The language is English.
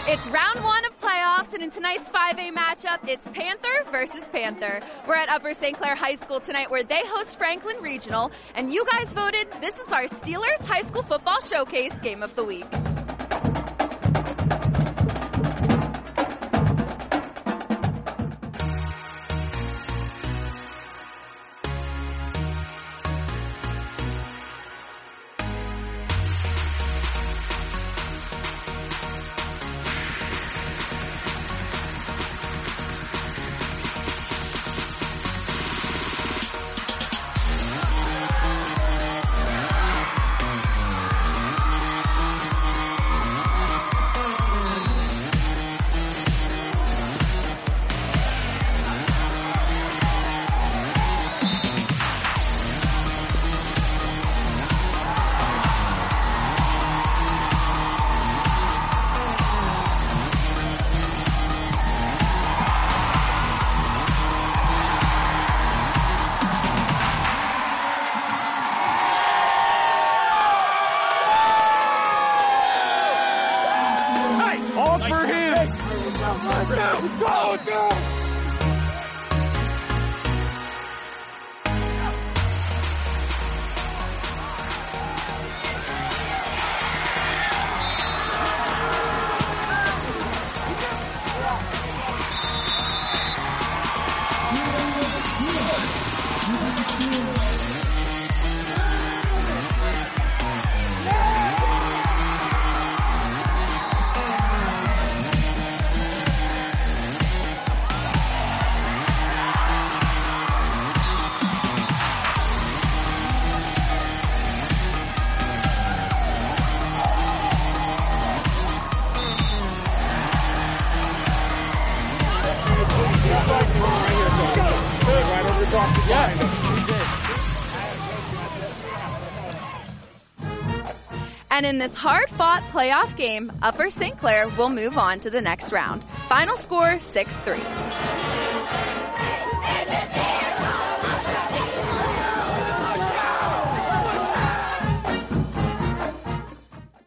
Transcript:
It's round one of playoffs, and in tonight's 5A matchup, it's Panther versus Panther. We're at Upper St. Clair High School tonight where they host Franklin Regional, and you guys voted this is our Steelers High School Football Showcase Game of the Week. And in this hard-fought playoff game, Upper St. Clair will move on to the next round. Final score, 6-3.